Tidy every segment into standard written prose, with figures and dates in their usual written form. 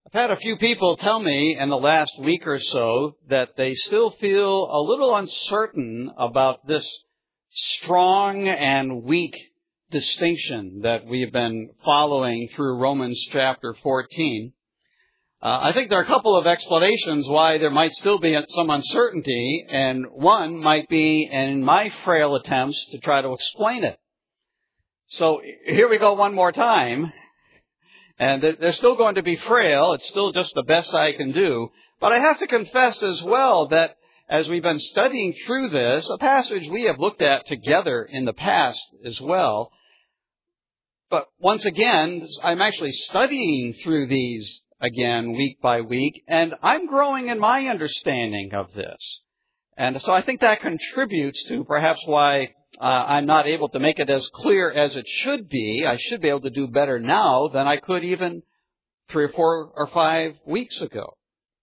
I've had a few people tell me in the last week or so that they still feel a little uncertain about this strong and weak distinction that we've been following through Romans chapter 14. I think there are a couple of explanations why there might still be some uncertainty, and one might be in my frail attempts to try to explain it. So here we go one more time. And they're still going to be frail. It's still just the best I can do. But I have to confess as well that as we've been studying through this, a passage we have looked at together in the past as well. But once again, I'm actually studying through these again week by week, and I'm growing in my understanding of this. And so I think that contributes to perhaps why I'm not able to make it as clear as it should be. I should be able to do better now than I could even 3 or 4 or 5 weeks ago.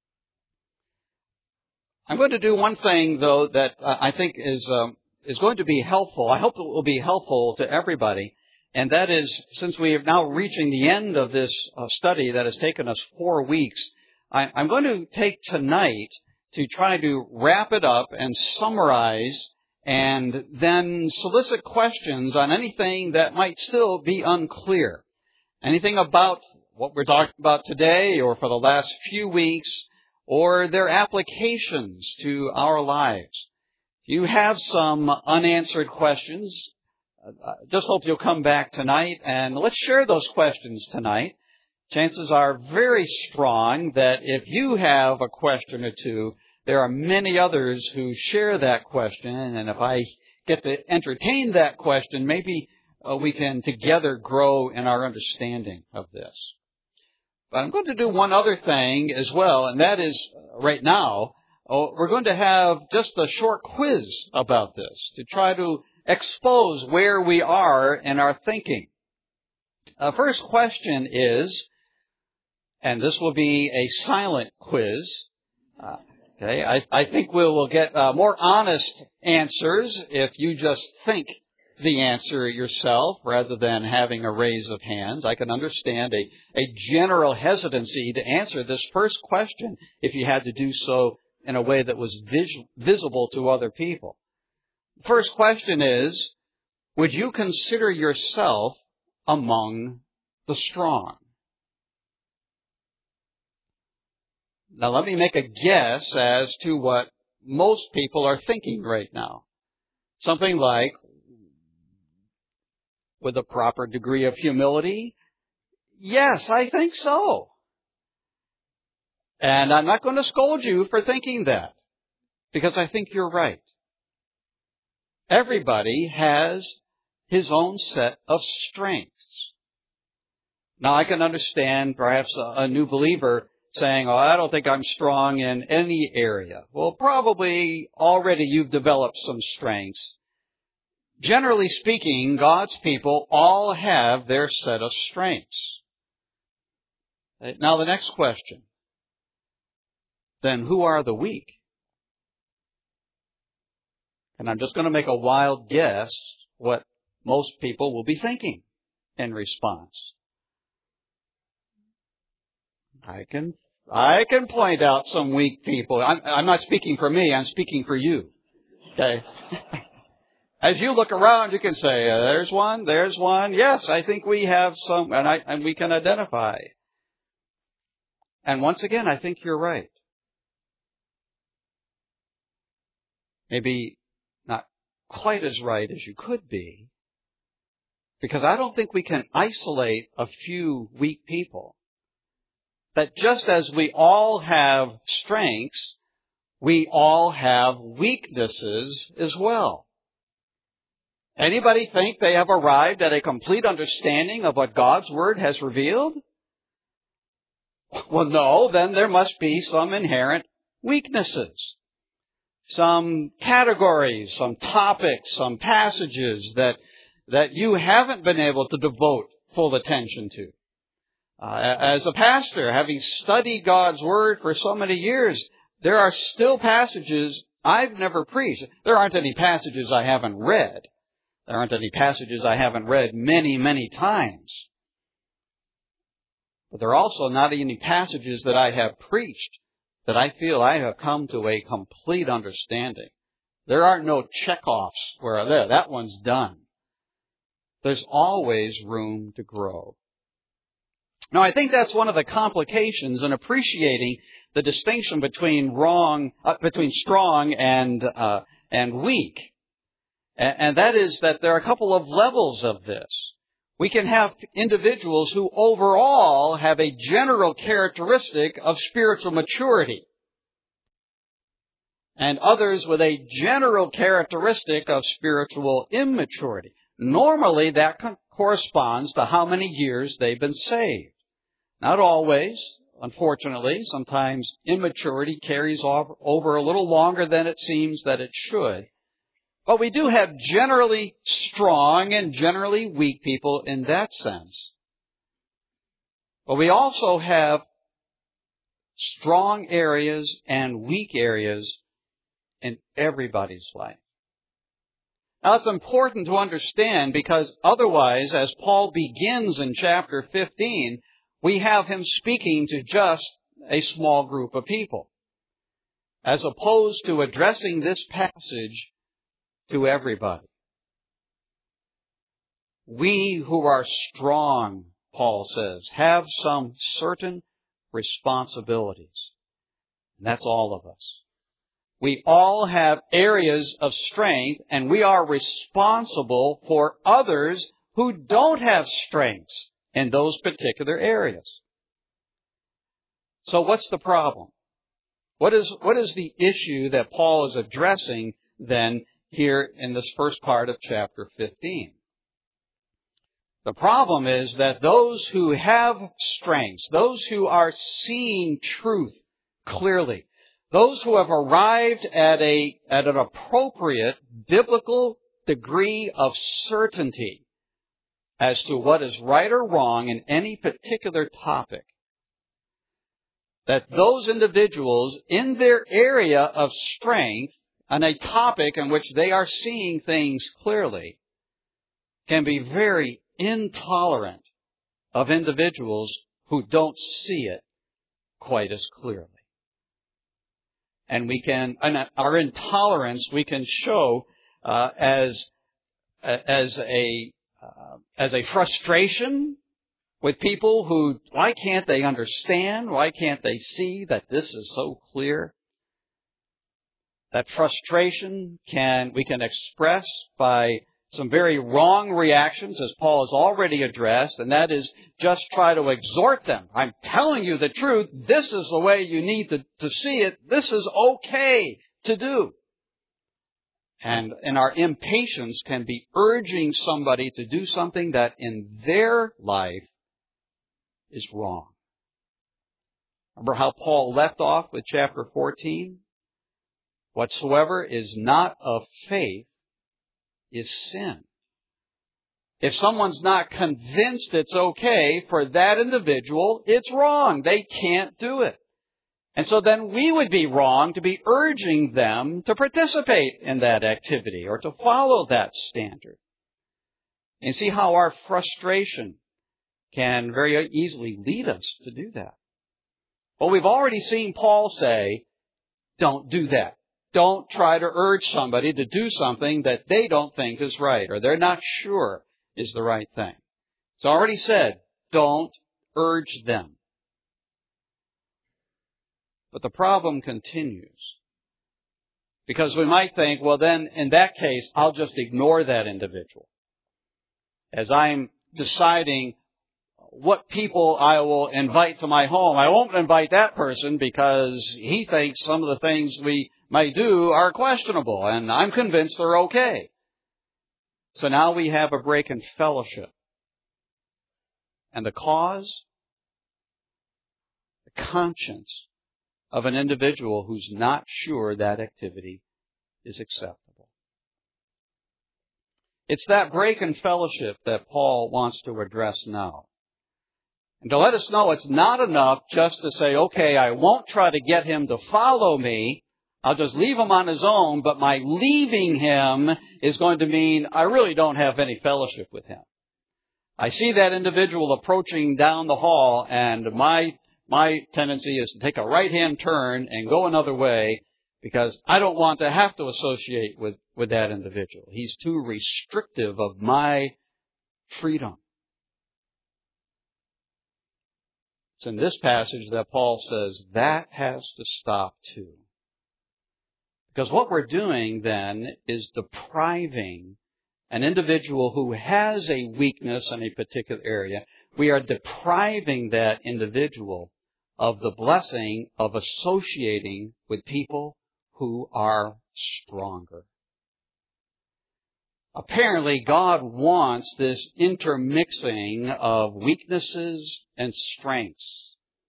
I'm going to do one thing, though, that I think is going to be helpful. I hope it will be helpful to everybody. And that is, since we are now reaching the end of this study that has taken us 4 weeks, I'm going to take tonight to try to wrap it up and summarize and then solicit questions on anything that might still be unclear. Anything about what we're talking about today or for the last few weeks, or their applications to our lives. If you have some unanswered questions, just hope you'll come back tonight and let's share those questions tonight. Chances are very strong that if you have a question or two, there are many others who share that question, and if I get to entertain that question, maybe we can together grow in our understanding of this. But I'm going to do one other thing as well, and that is right now, we're going to have just a short quiz about this to try to expose where we are in our thinking. First question is, and this will be a silent quiz. Okay, I think we will get more honest answers if you just think the answer yourself rather than having a raise of hands. I can understand a general hesitancy to answer this first question if you had to do so in a way that was visible to other people. First question is, would you consider yourself among the strong? Now, let me make a guess as to what most people are thinking right now. Something like, with a proper degree of humility, yes, I think so. And I'm not going to scold you for thinking that, because I think you're right. Everybody has his own set of strengths. Now, I can understand perhaps a new believer saying, oh, I don't think I'm strong in any area. Well, probably already you've developed some strengths. Generally speaking, God's people all have their set of strengths. Now, the next question. Then who are the weak? And I'm just going to make a wild guess what most people will be thinking in response. I can point out some weak people. I'm not speaking for me. I'm speaking for you. Okay. As you look around, you can say, there's one. Yes, I think we have some, and we can identify. And once again, I think you're right. Maybe not quite as right as you could be, because I don't think we can isolate a few weak people. That just as we all have strengths, we all have weaknesses as well. Anybody think they have arrived at a complete understanding of what God's Word has revealed? Well, no, then there must be some inherent weaknesses. Some categories, some topics, some passages that you haven't been able to devote full attention to. As a pastor, having studied God's Word for so many years, there are still passages I've never preached. There aren't any passages I haven't read. There aren't any passages I haven't read many, many times. But there are also not any passages that I have preached that I feel I have come to a complete understanding. There are no check-offs where that one's done. There's always room to grow. Now, I think that's one of the complications in appreciating the distinction between strong and weak. And that is that there are a couple of levels of this. We can have individuals who overall have a general characteristic of spiritual maturity, and others with a general characteristic of spiritual immaturity. Normally, that corresponds to how many years they've been saved. Not always, unfortunately. Sometimes immaturity carries over a little longer than it seems that it should. But we do have generally strong and generally weak people in that sense. But we also have strong areas and weak areas in everybody's life. Now, it's important to understand because otherwise, as Paul begins in chapter 15, we have him speaking to just a small group of people, as opposed to addressing this passage to everybody. We who are strong, Paul says, have some certain responsibilities. And that's all of us. We all have areas of strength, and we are responsible for others who don't have strengths in those particular areas. So what's the problem? What is the issue that Paul is addressing then here in this first part of chapter 15? The problem is that those who have strengths, those who are seeing truth clearly, those who have arrived at an appropriate biblical degree of certainty as to what is right or wrong in any particular topic, that those individuals in their area of strength on a topic in which they are seeing things clearly can be very intolerant of individuals who don't see it quite as clearly. And our intolerance we can show as a frustration with people who, why can't they understand? Why can't they see that this is so clear? That frustration we can express by some very wrong reactions, as Paul has already addressed, and that is just try to exhort them. I'm telling you the truth. This is the way you need to see it. This is okay to do. And our impatience can be urging somebody to do something that in their life is wrong. Remember how Paul left off with chapter 14? Whatsoever is not of faith is sin. If someone's not convinced it's okay for that individual, it's wrong. They can't do it. And so then we would be wrong to be urging them to participate in that activity or to follow that standard. And see how our frustration can very easily lead us to do that. Well, we've already seen Paul say, don't do that. Don't try to urge somebody to do something that they don't think is right or they're not sure is the right thing. It's already said, don't urge them. But the problem continues. Because we might think, well then, in that case, I'll just ignore that individual. As I'm deciding what people I will invite to my home, I won't invite that person because he thinks some of the things we might do are questionable, and I'm convinced they're okay. So now we have a break in fellowship. And the cause? The conscience of an individual who's not sure that activity is acceptable. It's that break in fellowship that Paul wants to address now. And to let us know it's not enough just to say, okay, I won't try to get him to follow me. I'll just leave him on his own, but my leaving him is going to mean I really don't have any fellowship with him. I see that individual approaching down the hall, and my tendency is to take a right-hand turn and go another way because I don't want to have to associate with that individual. He's too restrictive of my freedom. It's in this passage that Paul says that has to stop too. Because what we're doing then is depriving an individual who has a weakness in a particular area. We are depriving that individual of the blessing of associating with people who are stronger. Apparently, God wants this intermixing of weaknesses and strengths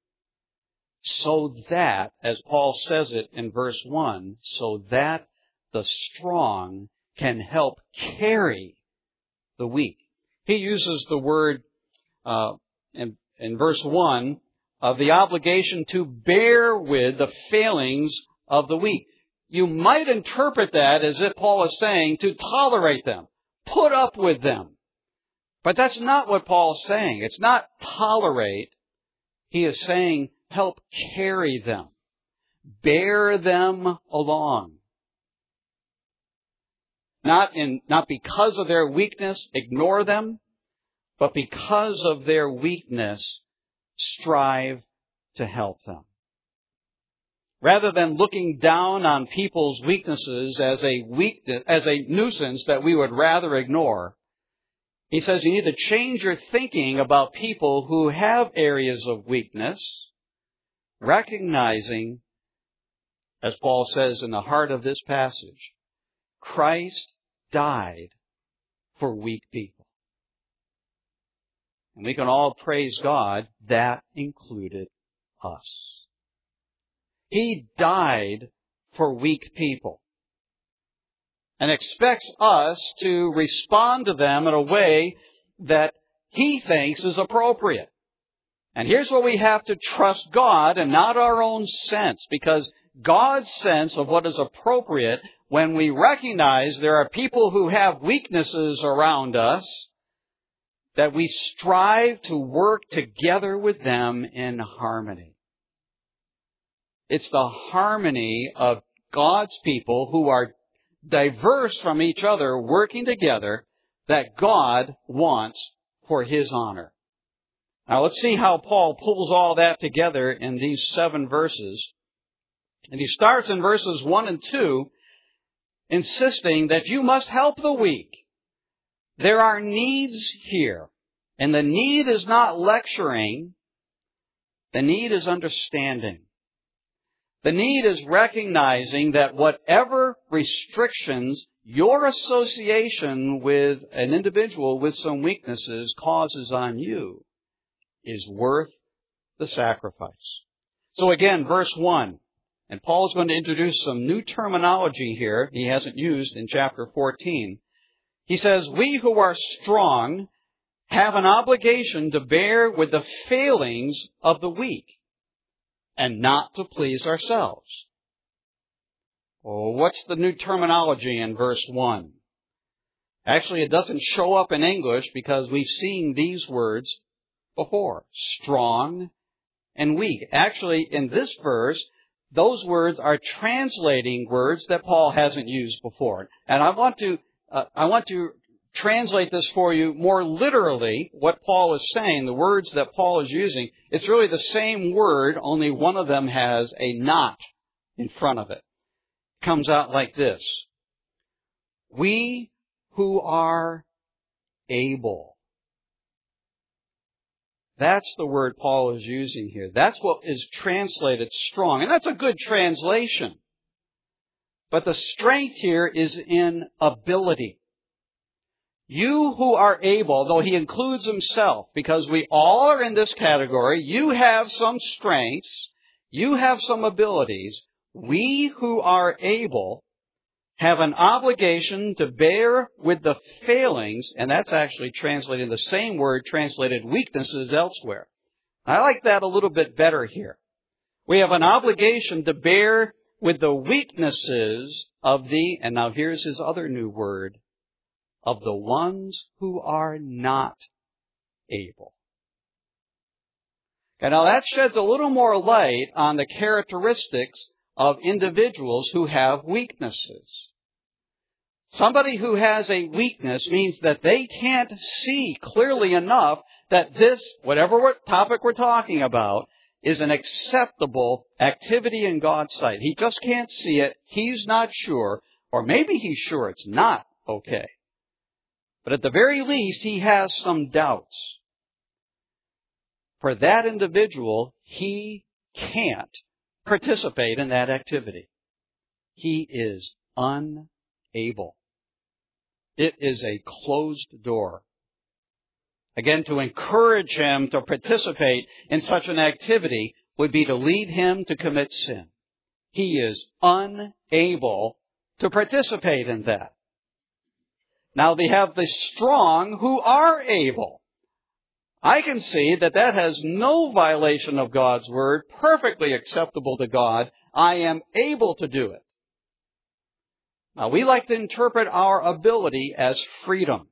so that, as Paul says it in verse 1, so that the strong can help carry the weak. He uses the word in verse 1 of the obligation to bear with the failings of the weak. You might interpret that as if Paul is saying to tolerate them, put up with them. But that's not what Paul is saying. It's not tolerate. He is saying help carry them. Bear them along. Not because of their weakness, ignore them, but because of their weakness, strive to help them. Rather than looking down on people's weaknesses as a nuisance that we would rather ignore, he says you need to change your thinking about people who have areas of weakness, recognizing, as Paul says in the heart of this passage, Christ died for weak people. And we can all praise God, that included us. He died for weak people and expects us to respond to them in a way that He thinks is appropriate. And here's where we have to trust God and not our own sense, because God's sense of what is appropriate, when we recognize there are people who have weaknesses around us, that we strive to work together with them in harmony. It's the harmony of God's people who are diverse from each other, working together, that God wants for His honor. Now let's see how Paul pulls all that together in these 7 verses. And he starts in verses 1 and 2, insisting that you must help the weak. There are needs here. And the need is not lecturing. The need is understanding. The need is recognizing that whatever restrictions your association with an individual with some weaknesses causes on you is worth the sacrifice. So again, verse 1. And Paul is going to introduce some new terminology here he hasn't used in chapter 14. He says, we who are strong have an obligation to bear with the failings of the weak and not to please ourselves. Oh, what's the new terminology in verse 1? Actually, it doesn't show up in English because we've seen these words before. Strong and weak. Actually, in this verse, those words are translating words that Paul hasn't used before. And I want to translate this for you more literally, what Paul is saying, the words that Paul is using. It's really the same word, only one of them has a not in front of it. It comes out like this. We who are able. That's the word Paul is using here. That's what is translated strong. And that's a good translation. But the strength here is in ability. You who are able, though he includes himself, because we all are in this category, you have some strengths, you have some abilities. We who are able have an obligation to bear with the failings, and that's actually translated the same word translated weaknesses elsewhere. I like that a little bit better here. We have an obligation to bear with the weaknesses of the, and now here's his other new word, of the ones who are not able. Okay, now that sheds a little more light on the characteristics of individuals who have weaknesses. Somebody who has a weakness means that they can't see clearly enough that this, whatever topic we're talking about, is an acceptable activity in God's sight. He just can't see it. He's not sure. Or maybe he's sure it's not okay. But at the very least, he has some doubts. For that individual, he can't participate in that activity. He is unable. It is a closed door. Again, to encourage him to participate in such an activity would be to lead him to commit sin. He is unable to participate in that. Now they have the strong who are able. I can see that has no violation of God's word, perfectly acceptable to God. I am able to do it. Now we like to interpret our ability as freedom.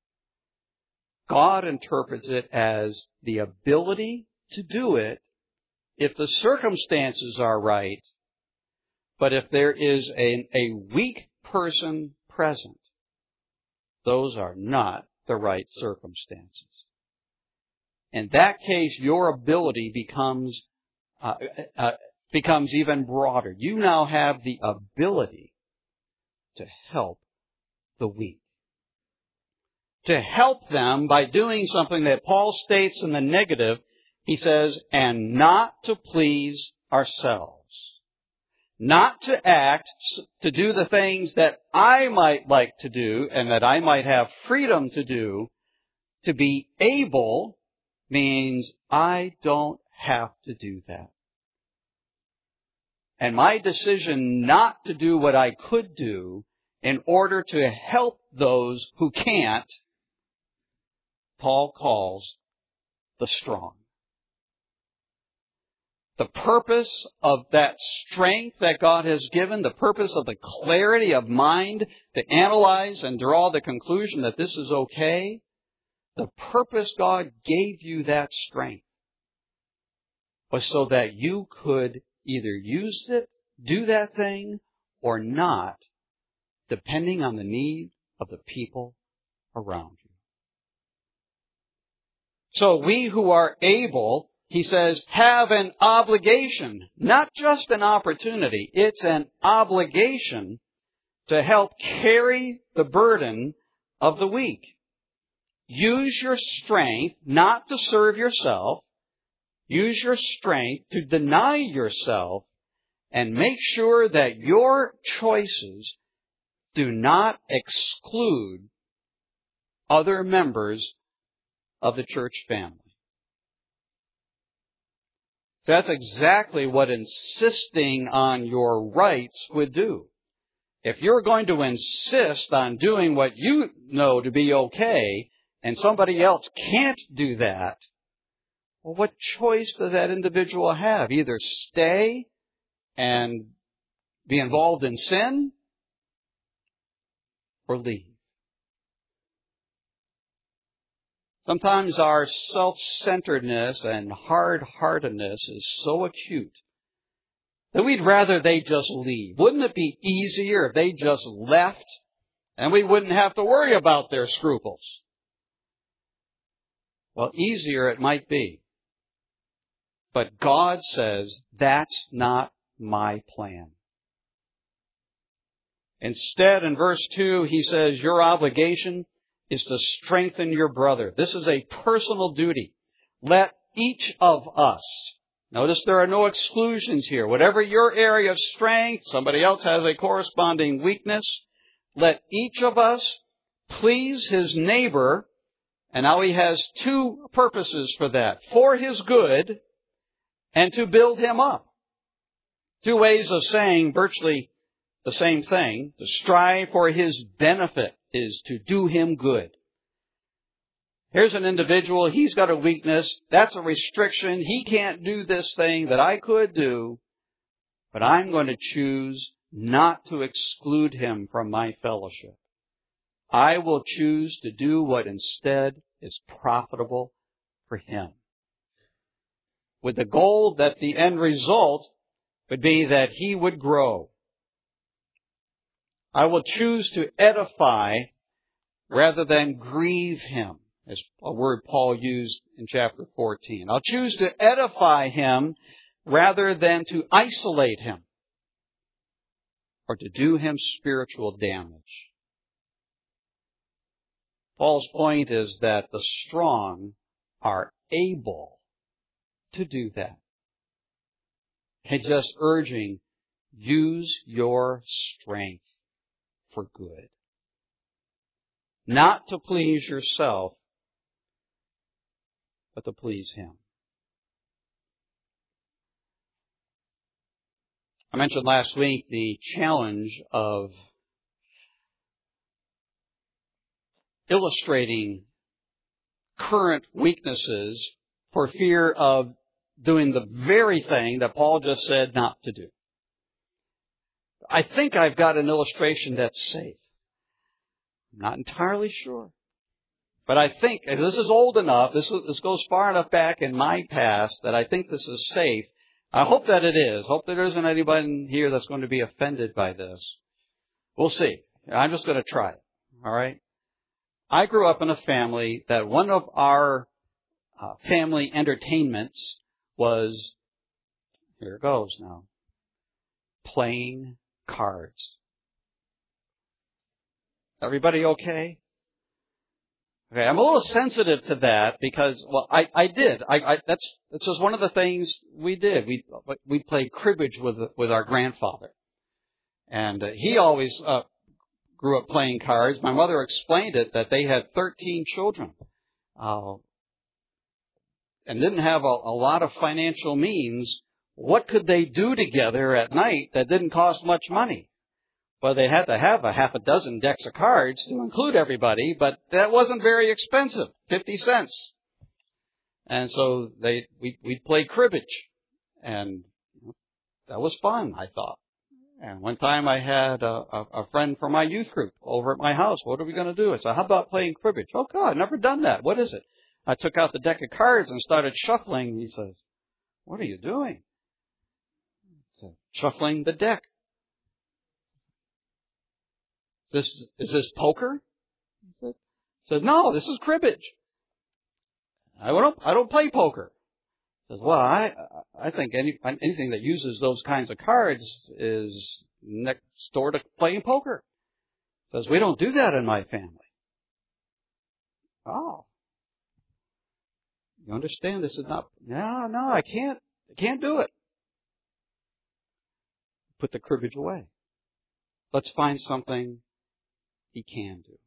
God interprets it as the ability to do it if the circumstances are right, but if there is a weak person present, those are not the right circumstances. In that case, your ability becomes even broader. You now have the ability to help the weak. To help them by doing something that Paul states in the negative, he says, and not to please ourselves. Not to act, to do the things that I might like to do and that I might have freedom to do. To be able means I don't have to do that. And my decision not to do what I could do in order to help those who can't, Paul calls the strong. The purpose of that strength that God has given, the purpose of the clarity of mind to analyze and draw the conclusion that this is okay, the purpose God gave you that strength was so that you could either use it, do that thing, or not, depending on the need of the people around you. So we who are able, he says, have an obligation, not just an opportunity. It's an obligation to help carry the burden of the weak. Use your strength not to serve yourself. Use your strength to deny yourself and make sure that your choices do not exclude other members of the church family. That's exactly what insisting on your rights would do. If you're going to insist on doing what you know to be okay, and somebody else can't do that, well, what choice does that individual have? Either stay and be involved in sin, or leave. Sometimes our self-centeredness and hard-heartedness is so acute that we'd rather they just leave. Wouldn't it be easier if they just left and we wouldn't have to worry about their scruples? Well, easier it might be. But God says, that's not my plan. Instead, in verse 2, he says, your obligation is to strengthen your brother. This is a personal duty. Let each of us, notice there are no exclusions here. Whatever your area of strength, somebody else has a corresponding weakness. Let each of us please his neighbor. And now he has two purposes for that. For his good and to build him up. Two ways of saying virtually the same thing. To strive for his benefit is to do him good. Here's an individual, he's got a weakness, that's a restriction, he can't do this thing that I could do, but I'm going to choose not to exclude him from my fellowship. I will choose to do what instead is profitable for Him, with the goal that the end result would be that He would grow. I will choose to edify rather than grieve Him, as a word Paul used in chapter 14. I'll choose to edify Him rather than to isolate Him or to do Him spiritual damage. Paul's point is that the strong are able to do that. He's just urging, use your strength for good. Not to please yourself, but to please Him. I mentioned last week the challenge of illustrating current weaknesses for fear of doing the very thing that Paul just said not to do. I think I've got an illustration that's safe. I'm not entirely sure. But I think, and this is old enough, this goes far enough back in my past that I think this is safe. I hope that it is. Hope there isn't anybody here that's going to be offended by this. We'll see. I'm just going to try it. All right? I grew up in a family that one of our family entertainments was, here it goes now, playing cards. Everybody okay? Okay, I'm a little sensitive to that because, well, I did. That's just one of the things we did. We played cribbage with our grandfather. And he always grew up playing cards. My mother explained it that they had 13 children. And didn't have a lot of financial means. What could they do together at night that didn't cost much money? Well, they had to have a half a dozen decks of cards to include everybody, but that wasn't very expensive, 50 cents. And so we played cribbage, and that was fun, I thought. And one time I had a friend from my youth group over at my house. What are we going to do? I said, how about playing cribbage? Oh, God, I've never done that. What is it? I took out the deck of cards and started shuffling. He says, what are you doing? I said, shuffling the deck. Is this poker? He said, no, this is cribbage. I don't play poker. He says, well, I think anything that uses those kinds of cards is next door to playing poker. He says, we don't do that in my family. Oh. You understand? This is not, no, I can't do it. Put the cribbage away. Let's find something he can do.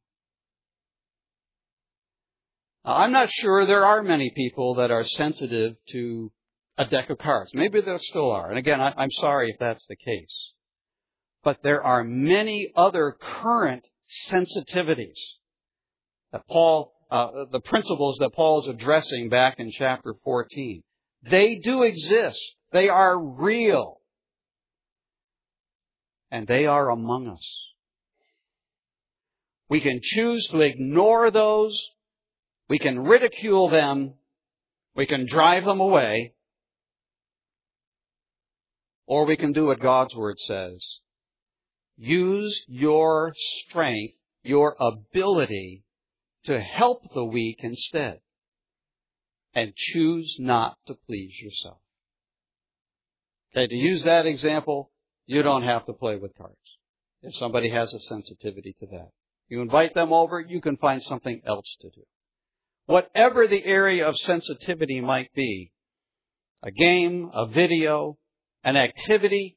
Now, I'm not sure there are many people that are sensitive to a deck of cards. Maybe there still are. And again, I'm sorry if that's the case. But there are many other current sensitivities that the principles that Paul is addressing back in chapter 14. They do exist. They are real. And they are among us. We can choose to ignore those. We can ridicule them. We can drive them away. Or we can do what God's Word says. Use your strength, your ability to help the weak instead. And choose not to please yourself. Okay, to use that example, you don't have to play with cards. If somebody has a sensitivity to that. You invite them over, you can find something else to do. Whatever the area of sensitivity might be, a game, a video, an activity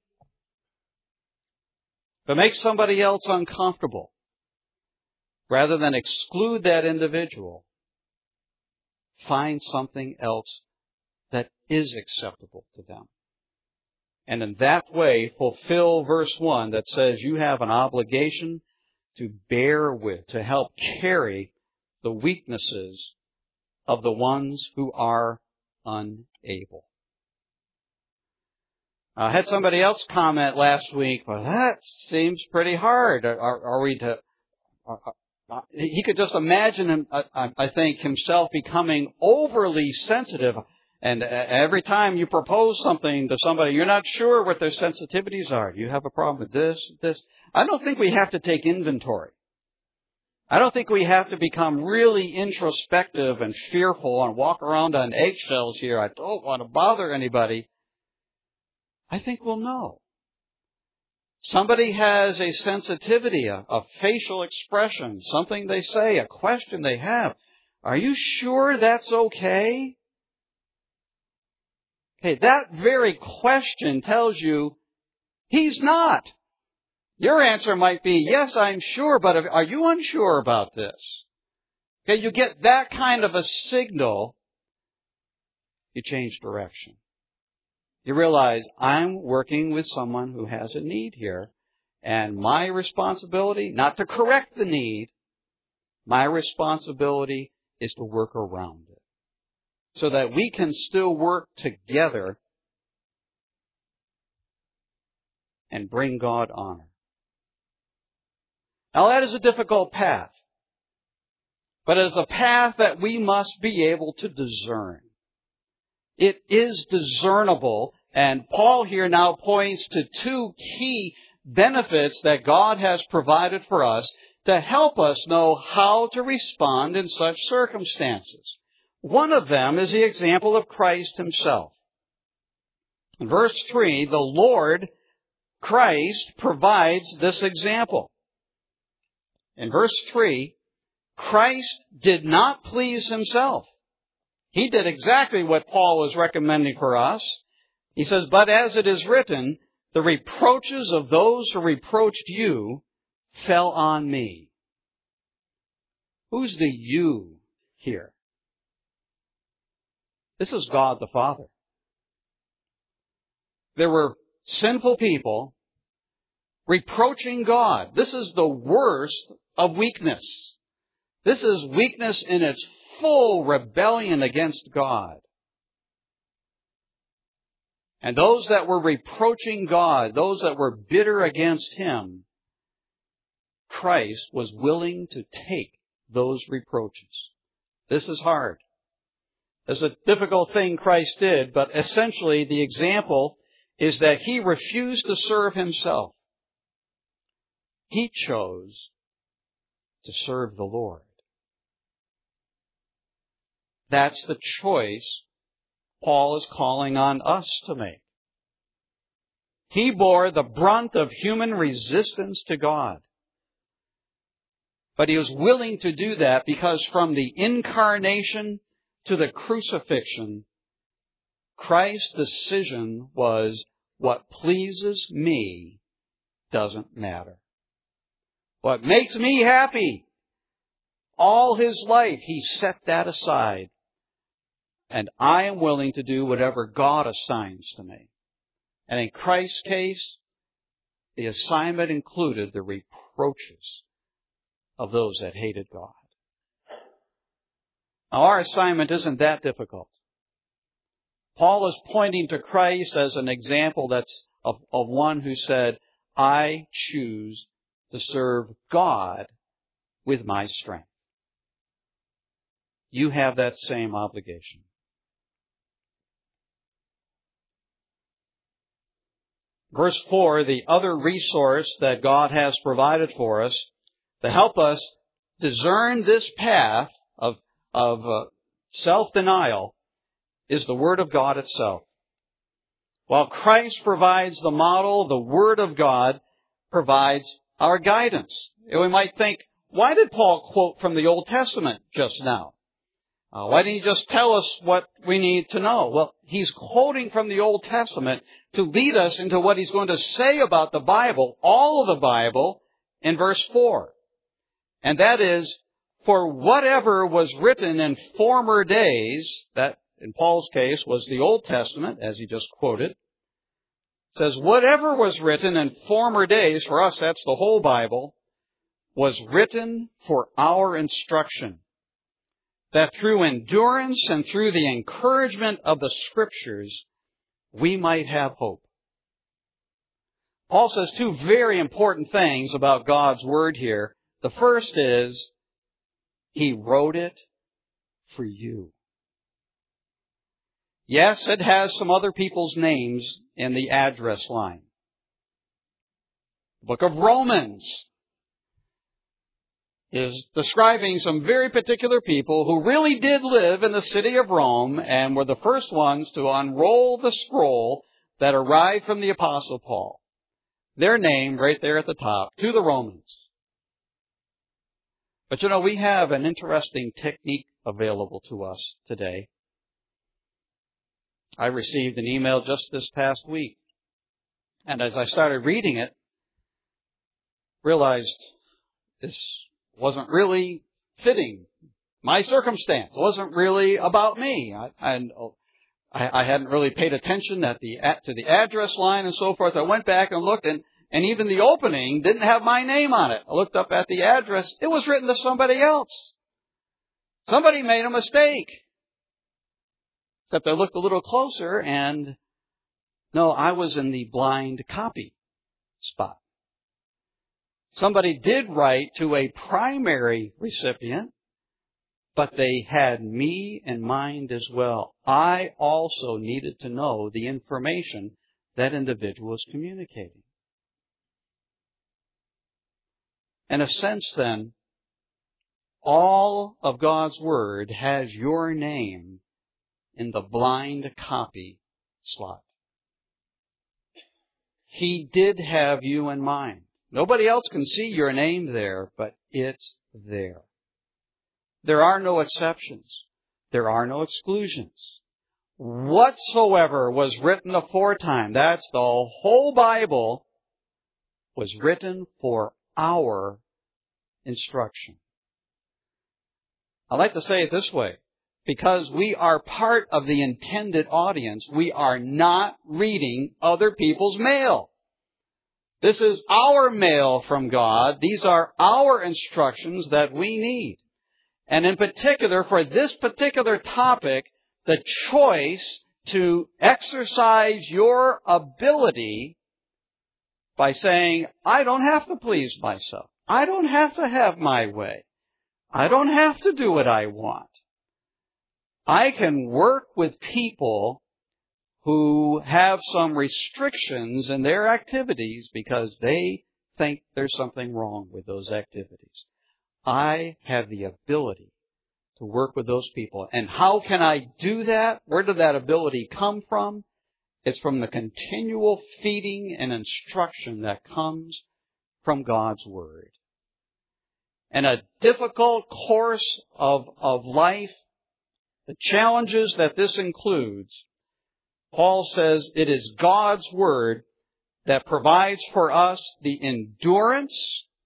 that makes somebody else uncomfortable, rather than exclude that individual, find something else that is acceptable to them. And in that way, fulfill verse 1 that says you have an obligation to bear with, to help carry the weaknesses of the ones who are unable. I had somebody else comment last week, well, that seems pretty hard. Are he could just imagine him, I think, himself becoming overly sensitive. And every time you propose something to somebody, you're not sure what their sensitivities are. You have a problem with this. I don't think we have to take inventory. I don't think we have to become really introspective and fearful and walk around on eggshells here. I don't want to bother anybody. I think we'll know. Somebody has a sensitivity, a facial expression, something they say, a question they have. Are you sure that's okay? Okay, that very question tells you he's not. Your answer might be, yes, I'm sure, but are you unsure about this? Okay, you get that kind of a signal, you change direction. You realize, I'm working with someone who has a need here, and my responsibility, not to correct the need, my responsibility is to work around it, so that we can still work together and bring God honor. Now that is a difficult path, but it is a path that we must be able to discern. It is discernible, and Paul here now points to two key benefits that God has provided for us to help us know how to respond in such circumstances. One of them is the example of Christ himself. In verse 3, the Lord, Christ, provides this example. In verse 3, Christ did not please himself. He did exactly what Paul was recommending for us. He says, but as it is written, the reproaches of those who reproached you fell on me. Who's the you here? This is God the Father. There were sinful people reproaching God. This is the worst of weakness. This is weakness in its full rebellion against God. And those that were reproaching God, those that were bitter against him, Christ was willing to take those reproaches. This is hard. It's a difficult thing Christ did, but essentially the example is that he refused to serve himself. He chose to serve the Lord. That's the choice Paul is calling on us to make. He bore the brunt of human resistance to God. But he was willing to do that because from the incarnation to the crucifixion, Christ's decision was, what pleases me doesn't matter. What makes me happy? All his life, he set that aside. And I am willing to do whatever God assigns to me. And in Christ's case, the assignment included the reproaches of those that hated God. Now, our assignment isn't that difficult. Paul is pointing to Christ as an example that's of one who said, I choose to serve God with my strength. You have that same obligation. Verse 4, the other resource that God has provided for us to help us discern this path of self-denial is the Word of God itself. While Christ provides the model, the Word of God provides our guidance. And we might think, why did Paul quote from the Old Testament just now? Why didn't he just tell us what we need to know? Well, he's quoting from the Old Testament to lead us into what he's going to say about the Bible, all of the Bible, in verse 4. And that is, for whatever was written in former days, that in Paul's case was the Old Testament, as he just quoted, says, whatever was written in former days, for us that's the whole Bible, was written for our instruction, that through endurance and through the encouragement of the Scriptures, we might have hope. Paul says two very important things about God's Word here. The first is He wrote it for you. Yes, it has some other people's names in the address line. The book of Romans is describing some very particular people who really did live in the city of Rome and were the first ones to unroll the scroll that arrived from the Apostle Paul. Their name right there at the top, to the Romans. But we have an interesting technique available to us today. I received an email just this past week, and as I started reading it, realized this wasn't really fitting my circumstance. It wasn't really about me. I hadn't really paid attention to the address line and so forth. I went back and looked, and even the opening didn't have my name on it. I looked up at the address. It was written to somebody else. Somebody made a mistake. Except I looked a little closer, and no, I was in the blind copy spot. Somebody did write to a primary recipient, but they had me in mind as well. I also needed to know the information that individual was communicating. In a sense, then, all of God's Word has your name in the blind copy slot. He did have you in mind. Nobody else can see your name there, but it's there. There are no exceptions. There are no exclusions. Whatsoever was written aforetime, that's the whole Bible, was written for our instruction. I like to say it this way. Because we are part of the intended audience, we are not reading other people's mail. This is our mail from God. These are our instructions that we need. And in particular, for this particular topic, the choice to exercise your ability by saying, I don't have to please myself. I don't have to have my way. I don't have to do what I want. I can work with people who have some restrictions in their activities because they think there's something wrong with those activities. I have the ability to work with those people. And how can I do that? Where did that ability come from? It's from the continual feeding and instruction that comes from God's Word. And a difficult course of life, the challenges that this includes, Paul says it is God's Word that provides for us the endurance.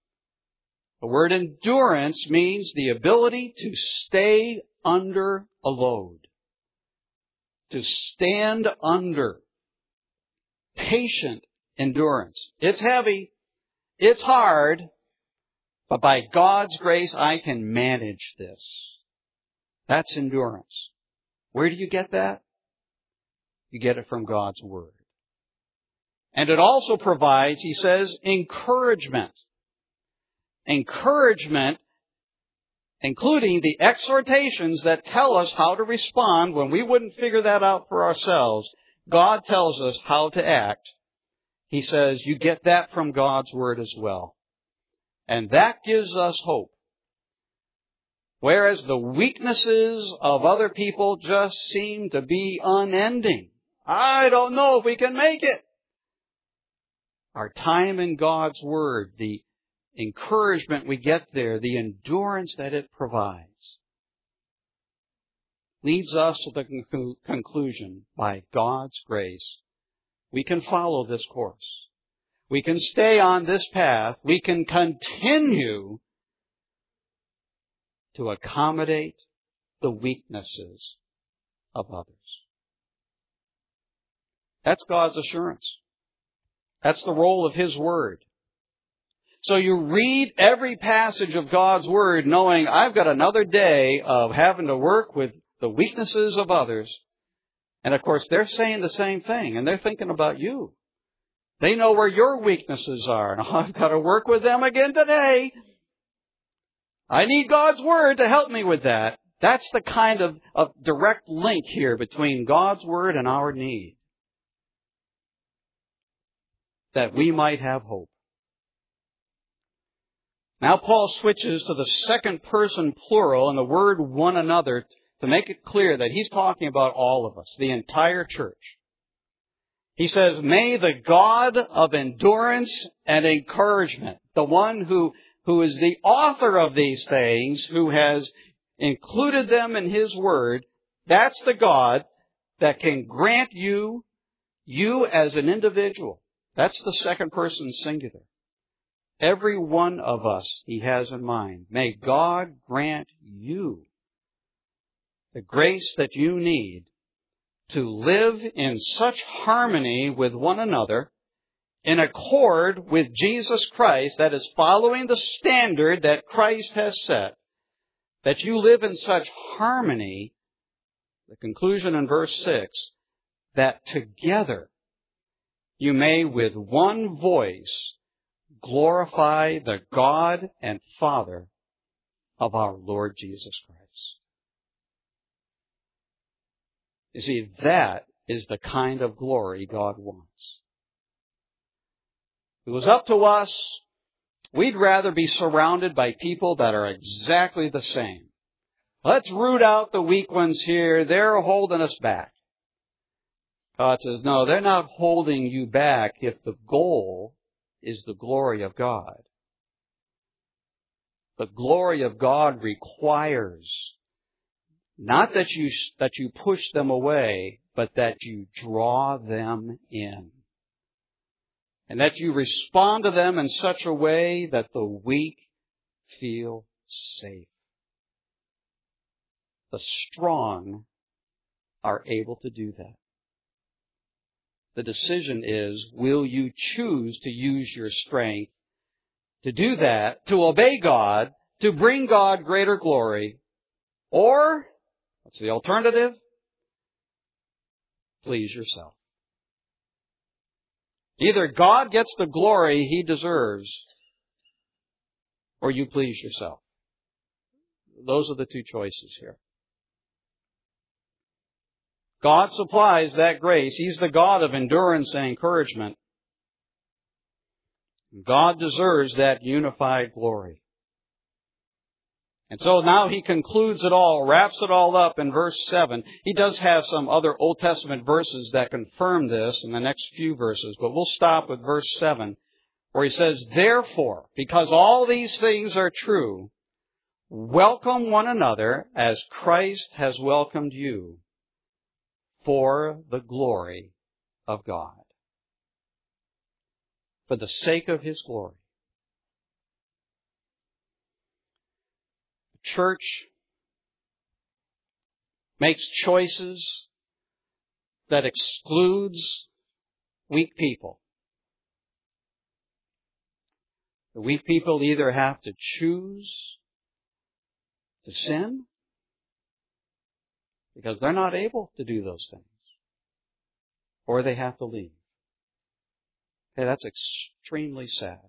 The word endurance means the ability to stay under a load, to stand under. Patient endurance. It's heavy, it's hard, but by God's grace I can manage this. That's endurance. Where do you get that? You get it from God's Word. And it also provides, he says, encouragement. Encouragement, including the exhortations that tell us how to respond when we wouldn't figure that out for ourselves. God tells us how to act. He says, you get that from God's Word as well. And that gives us hope. Whereas the weaknesses of other people just seem to be unending. I don't know if we can make it. Our time in God's Word, the encouragement we get there, the endurance that it provides, leads us to the conclusion, by God's grace, we can follow this course. We can stay on this path. We can continue to accommodate the weaknesses of others. That's God's assurance. That's the role of His Word. So you read every passage of God's Word knowing I've got another day of having to work with the weaknesses of others. And of course, they're saying the same thing, and they're thinking about you. They know where your weaknesses are, and I've got to work with them again today. I need God's Word to help me with that. That's the kind of direct link here between God's Word and our need. That we might have hope. Now Paul switches to the second person plural and the word one another to make it clear that he's talking about all of us, the entire church. He says, may the God of endurance and encouragement, the one who is the author of these things, who has included them in His Word, that's the God that can grant you as an individual. That's the second person singular. Every one of us He has in mind. May God grant you the grace that you need to live in such harmony with one another, in accord with Jesus Christ, that is following the standard that Christ has set, that you live in such harmony, the conclusion in verse 6, that together you may with one voice glorify the God and Father of our Lord Jesus Christ. You see, that is the kind of glory God wants. If it was up to us, we'd rather be surrounded by people that are exactly the same. Let's root out the weak ones here. They're holding us back. God says, no, they're not holding you back if the goal is the glory of God. The glory of God requires not that you push them away, but that you draw them in. And that you respond to them in such a way that the weak feel safe. The strong are able to do that. The decision is, will you choose to use your strength to do that, to obey God, to bring God greater glory, or, what's the alternative? Please yourself. Either God gets the glory He deserves, or you please yourself. Those are the two choices here. God supplies that grace. He's the God of endurance and encouragement. God deserves that unified glory. And so now He concludes it all, wraps it all up in verse 7. He does have some other Old Testament verses that confirm this in the next few verses, but we'll stop with verse 7, where He says, therefore, because all these things are true, welcome one another as Christ has welcomed you, for the glory of God. For the sake of His glory. The church makes choices that excludes weak people. The weak people either have to choose to sin, because they're not able to do those things, or they have to leave. Okay, that's extremely sad.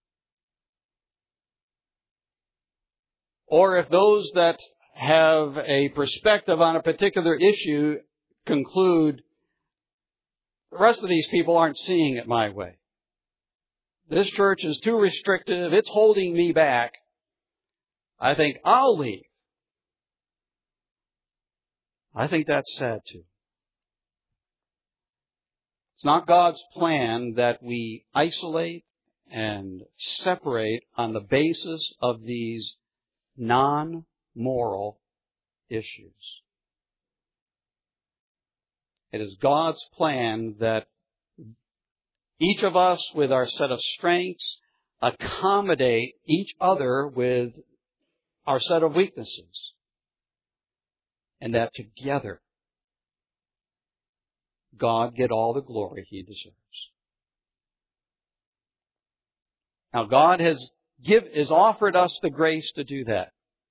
Or if those that have a perspective on a particular issue conclude, the rest of these people aren't seeing it my way. This church is too restrictive. It's holding me back. I think I'll leave. I think that's sad too. It's not God's plan that we isolate and separate on the basis of these non-moral issues. It is God's plan that each of us with our set of strengths accommodate each other with our set of weaknesses. And that together, God get all the glory He deserves. Now, God has offered us the grace to do that.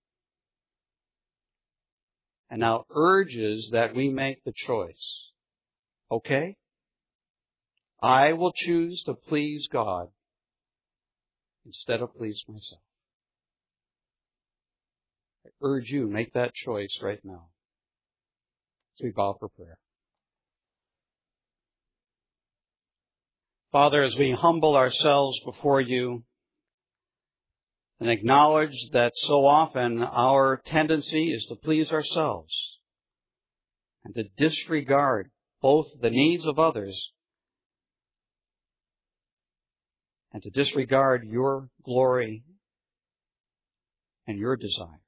And now urges that we make the choice. Okay? I will choose to please God instead of please myself. I urge you, make that choice right now. So we bow for prayer. Father, as we humble ourselves before you and acknowledge that so often our tendency is to please ourselves and to disregard both the needs of others and to disregard your glory and your desires.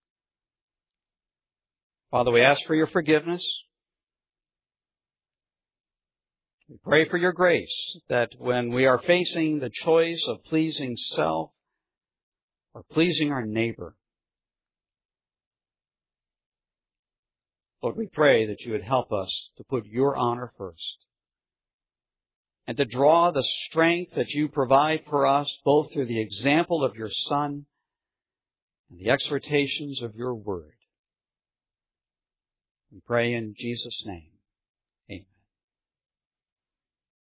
Father, we ask for your forgiveness. We pray for your grace that when we are facing the choice of pleasing self or pleasing our neighbor, Lord, we pray that you would help us to put your honor first and to draw the strength that you provide for us both through the example of your Son and the exhortations of your word. We pray in Jesus' name.